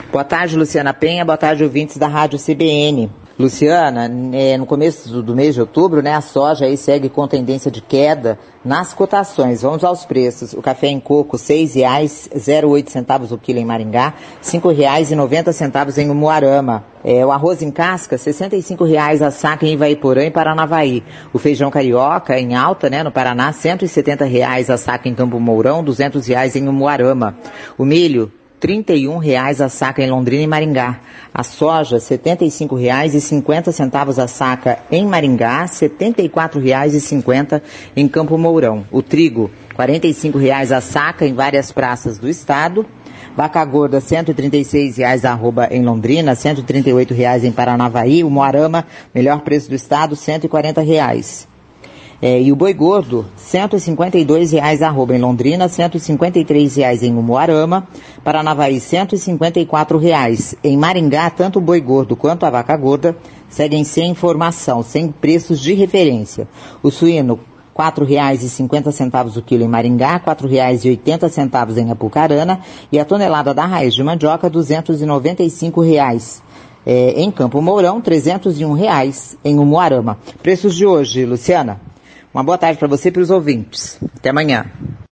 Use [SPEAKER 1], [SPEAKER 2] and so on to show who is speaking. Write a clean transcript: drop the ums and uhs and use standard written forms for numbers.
[SPEAKER 1] Boa tarde, Luciana Penha. Boa tarde, ouvintes da Rádio CBN. Luciana, no começo do mês de outubro, a soja aí segue com tendência de queda nas cotações. Vamos aos preços. O café em coco, R$ 6,08 o quilo em Maringá, R$ 5,90 em Umuarama. O arroz em casca, R$ 65 a saca em Ivaiporã e Paranavaí. O feijão carioca em alta, no Paraná, R$ 170 a saca em Campo Mourão, R$ 200 em Umuarama. O milho, R$ 31 a saca em Londrina e Maringá. A soja, R$ 75,50 a saca em Maringá, R$ 74,50 em Campo Mourão. O trigo, R$ 45 a saca em várias praças do estado. Vaca gorda, R$ 136 a arroba em Londrina, R$ 138 em Paranavaí. O Moarama, melhor preço do estado, R$ 140. E o boi gordo, R$ 152 a arroba em Londrina, R$ 153 em Umuarama, Paranavaí, R$ 154. Em Maringá, tanto o boi gordo quanto a vaca gorda seguem sem informação, sem preços de referência. O suíno, R$ 4,50 o quilo em Maringá, R$ 4,80 em Apucarana, e a tonelada da raiz de mandioca, R$ 295. Em Campo Mourão, R$ 301 em Umuarama. Preços de hoje, Luciana? Uma boa tarde para você e para os ouvintes. Até amanhã.